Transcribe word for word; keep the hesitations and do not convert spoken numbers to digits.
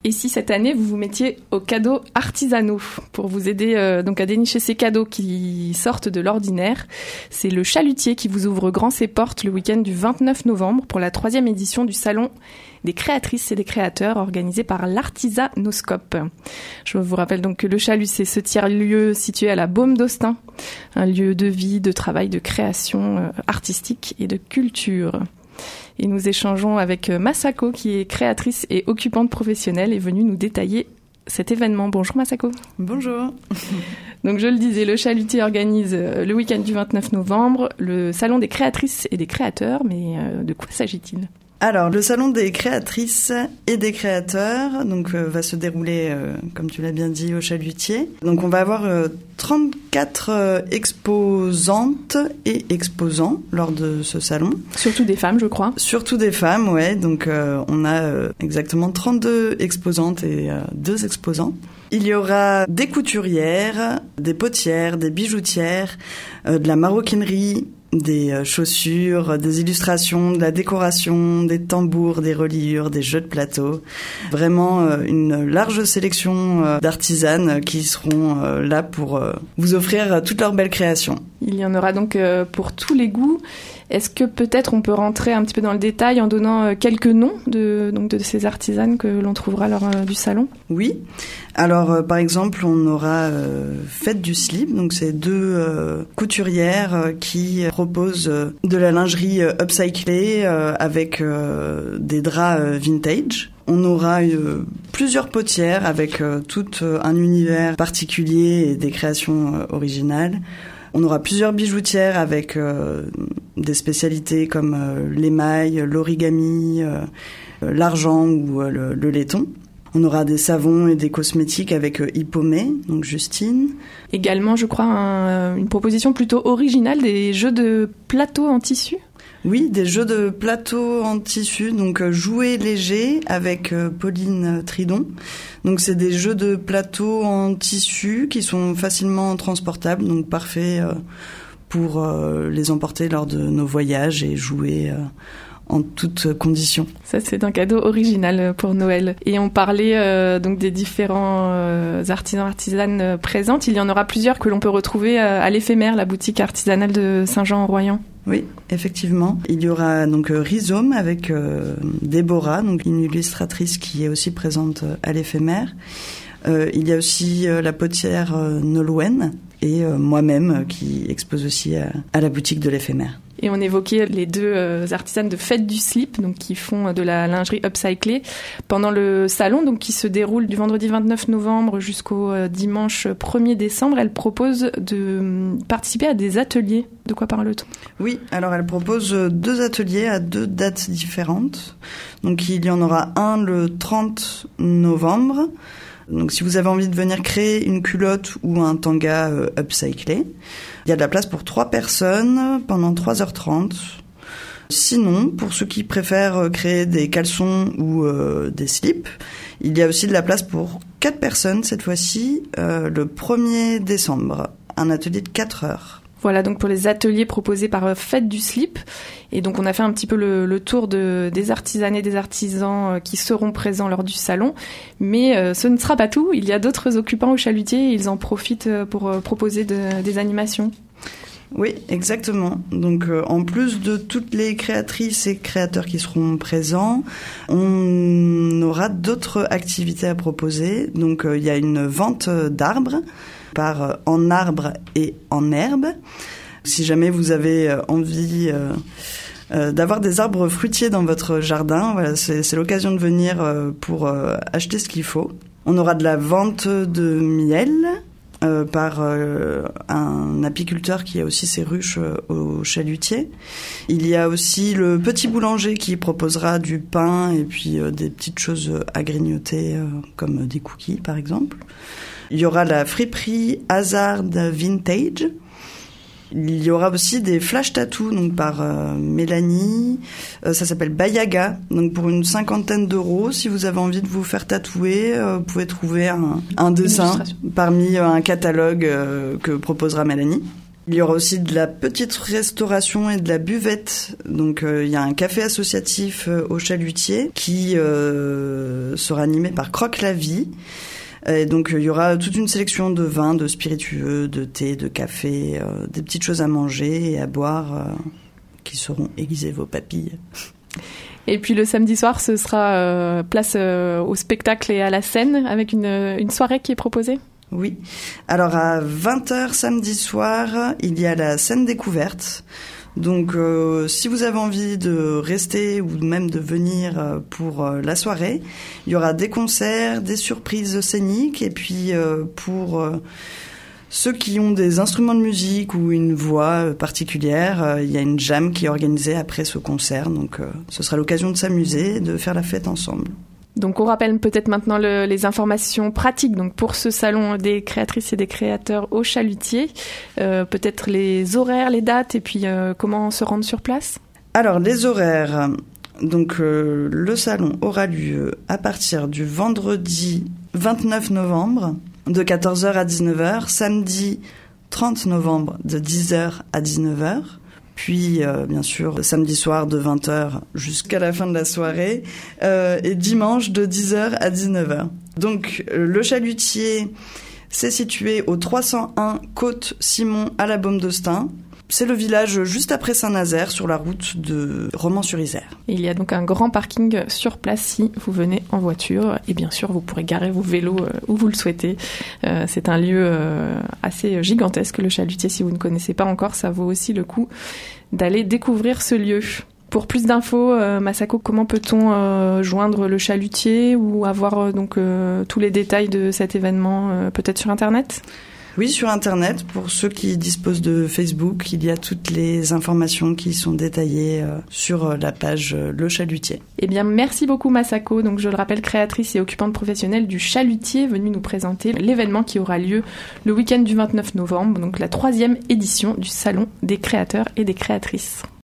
Et si cette année, vous vous mettiez aux cadeaux artisanaux pour vous aider euh, donc à dénicher ces cadeaux qui sortent de l'ordinaire? C'est le Chalutier qui vous ouvre grand ses portes le week-end du vingt-neuf novembre pour la troisième édition du Salon des créatrices et des créateurs organisé par l'Artisanoscope. Je vous rappelle donc que le Chalut, c'est ce tiers-lieu situé à la Baume d'Austin, un lieu de vie, de travail, de création euh, artistique et de culture. Et nous échangeons avec Masako, qui est créatrice et occupante professionnelle, et venue nous détailler cet événement. Bonjour Masako. Bonjour. Donc je le disais, le Chalutier organise le week-end du vingt-neuf novembre le Salon des créatrices et des créateurs, mais de quoi s'agit-il ? Alors, le Salon des créatrices et des créateurs donc, euh, va se dérouler, euh, comme tu l'as bien dit, au Chalutier. Donc, on va avoir euh, trente-quatre euh, exposantes et exposants lors de ce salon. Surtout des femmes, je crois. Surtout des femmes, ouais. Donc, euh, on a euh, exactement trente-deux exposantes et euh, deux exposants. Il y aura des couturières, des potières, des bijoutières, euh, de la maroquinerie, des chaussures, des illustrations, de la décoration, des tambours, des reliures, des jeux de plateau. Vraiment une large sélection d'artisanes qui seront là pour vous offrir toutes leurs belles créations. Il y en aura donc pour tous les goûts. Est-ce que peut-être on peut rentrer un petit peu dans le détail en donnant quelques noms de, donc de ces artisanes que l'on trouvera lors du salon ? Oui. Alors, euh, par exemple, on aura euh, Fête du Slip. Donc, c'est deux euh, couturières euh, qui proposent euh, de la lingerie euh, upcyclée euh, avec euh, des draps euh, vintage. On aura euh, plusieurs potières avec euh, tout euh, un univers particulier et des créations euh, originales. On aura plusieurs bijoutières avec euh, des spécialités comme euh, l'émail, l'origami, euh, l'argent ou euh, le, le laiton. On aura des savons et des cosmétiques avec euh, Hippomée, donc Justine. Également, je crois, un, une proposition plutôt originale, des jeux de plateau en tissu. Oui, des jeux de plateau en tissu, donc euh, jouets légers avec euh, Pauline Tridon. Donc c'est des jeux de plateau en tissu qui sont facilement transportables, donc parfaits euh, pour euh, les emporter lors de nos voyages et jouer euh, en toutes conditions. Ça, c'est un cadeau original pour Noël. Et on parlait euh, donc des différents euh, artisans artisanes présentes. Il y en aura plusieurs que l'on peut retrouver euh, à l'éphémère, la boutique artisanale de Saint-Jean-en-Royan. Oui, effectivement. Il y aura donc euh, Rhizome avec euh, Déborah, donc une illustratrice qui est aussi présente euh, à l'éphémère. Euh, il y a aussi euh, la potière euh, Nolwenn et euh, moi-même euh, qui expose aussi à, à la boutique de l'éphémère. Et on évoquait les deux euh, artisanes de Fête du Slip, donc qui font de la lingerie upcyclée pendant le salon, donc qui se déroule du vendredi vingt-neuf novembre jusqu'au euh, dimanche premier décembre. Elle propose de euh, participer à des ateliers. De quoi parle-t-on ? Oui, alors elle propose deux ateliers à deux dates différentes. Donc il y en aura un le trente novembre. Donc si vous avez envie de venir créer une culotte ou un tanga euh, upcyclé, il y a de la place pour trois personnes pendant trois heures trente. Sinon, pour ceux qui préfèrent créer des caleçons ou euh, des slips, il y a aussi de la place pour quatre personnes cette fois-ci, euh, le premier décembre. Un atelier de quatre heures. Voilà donc pour les ateliers proposés par Fête du Slip. Et donc on a fait un petit peu le, le tour de, des artisanes et des artisans qui seront présents lors du salon. Mais euh, ce ne sera pas tout. Il y a d'autres occupants au Chalutier et ils en profitent pour euh, proposer de, des animations. Oui, exactement. Donc euh, en plus de toutes les créatrices et créateurs qui seront présents, on aura d'autres activités à proposer. Donc euh, il y a une vente d'arbres par euh, En Arbre et En Herbe. Si jamais vous avez euh, envie euh, euh, d'avoir des arbres fruitiers dans votre jardin, voilà, c'est, c'est l'occasion de venir euh, pour euh, acheter ce qu'il faut. On aura de la vente de miel euh, par euh, un apiculteur qui a aussi ses ruches euh, au Chalutier. Il y a aussi le petit boulanger qui proposera du pain et puis euh, des petites choses à grignoter euh, comme des cookies par exemple. Il y aura la friperie Hazard Vintage. Il y aura aussi des flash tattoos donc par euh, Mélanie. Euh, ça s'appelle Bayaga. Donc pour une cinquantaine d'euros, si vous avez envie de vous faire tatouer, euh, vous pouvez trouver un, un dessin parmi euh, un catalogue euh, que proposera Mélanie. Il y aura aussi de la petite restauration et de la buvette. Donc euh, il y a un café associatif euh, au Chalutier qui euh, sera animé par Croque la Vie. Et donc il y aura toute une sélection de vins, de spiritueux, de thé, de café, euh, des petites choses à manger et à boire euh, qui sauront aiguiser vos papilles. Et puis le samedi soir, ce sera euh, place euh, au spectacle et à la scène avec une, une soirée qui est proposée. Oui. Alors à vingt heures samedi soir, il y a la scène découverte. Donc euh, si vous avez envie de rester ou même de venir euh, pour euh, la soirée, il y aura des concerts, des surprises scéniques et puis euh, pour euh, ceux qui ont des instruments de musique ou une voix particulière, euh, il y a une jam qui est organisée après ce concert. Donc euh, ce sera l'occasion de s'amuser et de faire la fête ensemble. Donc on rappelle peut-être maintenant le, les informations pratiques donc pour ce salon des créatrices et des créateurs au Chalutier, euh, peut-être les horaires, les dates et puis euh, comment se rendre sur place. Alors les horaires, donc euh, le salon aura lieu à partir du vendredi vingt-neuf novembre de quatorze heures à dix-neuf heures, samedi trente novembre de dix heures à dix-neuf heures. Puis, euh, bien sûr, samedi soir de vingt heures jusqu'à la fin de la soirée, euh, et dimanche de dix heures à dix-neuf heures. Donc, euh, le Chalutier, c'est situé au trois cent un Côte Simon à la Baume d'Austin. C'est le village juste après Saint-Nazaire, sur la route de Romans-sur-Isère. Il y a donc un grand parking sur place si vous venez en voiture. Et bien sûr, vous pourrez garer vos vélos où vous le souhaitez. Euh, c'est un lieu euh, assez gigantesque, le Chalutier. Si vous ne connaissez pas encore, ça vaut aussi le coup d'aller découvrir ce lieu. Pour plus d'infos, euh, Masako, comment peut-on euh, joindre le Chalutier ou avoir euh, donc euh, tous les détails de cet événement, euh, peut-être sur Internet ? Oui, sur Internet, pour ceux qui disposent de Facebook, il y a toutes les informations qui sont détaillées euh, sur la page euh, Le Chalutier. Eh bien, merci beaucoup Masako. Donc, je le rappelle, créatrice et occupante professionnelle du Chalutier, venue nous présenter l'événement qui aura lieu le week-end du vingt-neuf novembre, donc la troisième édition du Salon des créateurs et des créatrices.